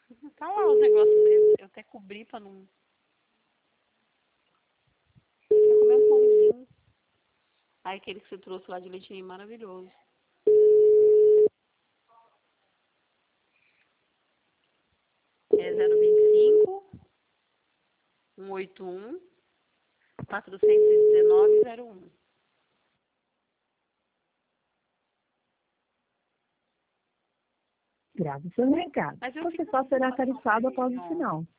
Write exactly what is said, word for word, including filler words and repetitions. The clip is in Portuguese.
Tá lá os negócios dele. Eu até cobri pra não... Vou comer um pãozinho. Ai, aquele que você trouxe lá de leitinho maravilhoso. É zero vinte e cinco, cento e oitenta e um, quatrocentos e dezenove, zero um. Grave seu recado. Mas eu Você fico só será com tarifado após o feijão. sinal.